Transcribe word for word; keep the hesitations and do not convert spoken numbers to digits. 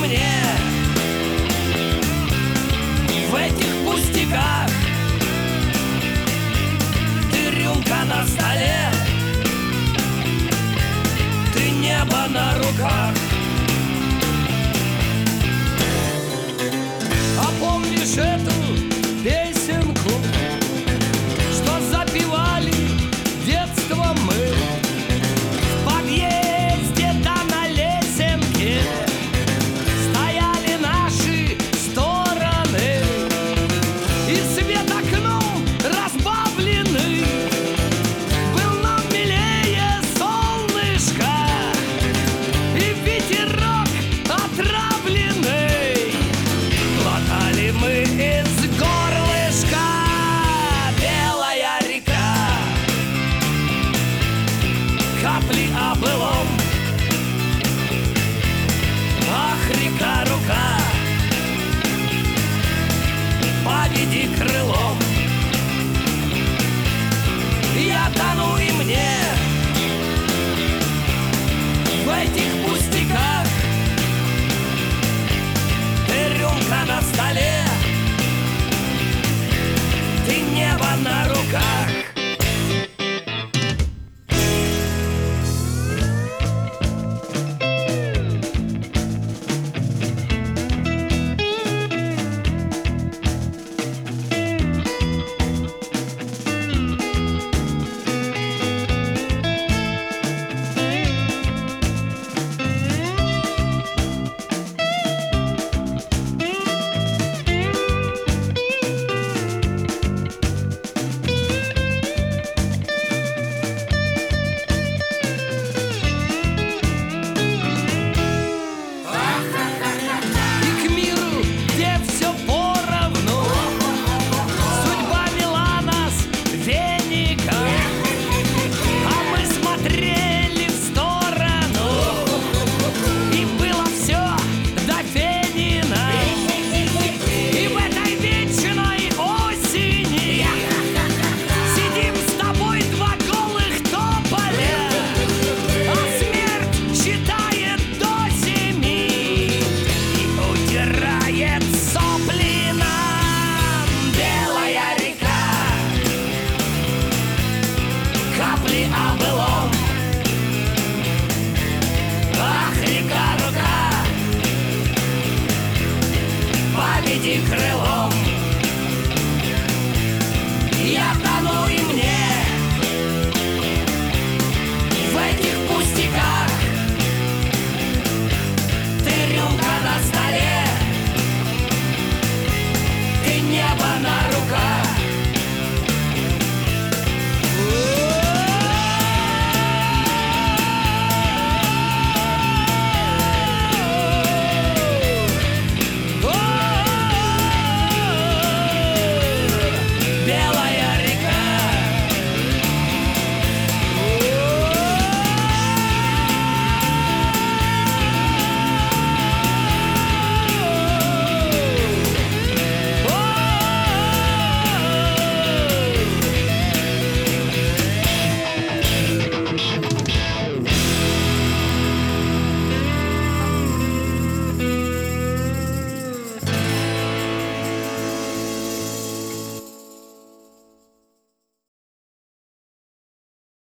мне в этих пустяках. Ты рюмка на столе, ты небо на руках. А помнишь эту песенку, что запевали детством мы? В подъезде там на лесенке стояли наши стороны, и свет окном разбавленный был нам милее солнышко, и ветерок отравленный глотали мы из горлышка. Белая река, капли о былом. Ах, река-рука, поведи крылом. Я тону, и мне в этих пустяках. Ты рюмка на столе, ты небо на руках. О былом. Ах, река-рука, поведи крылом.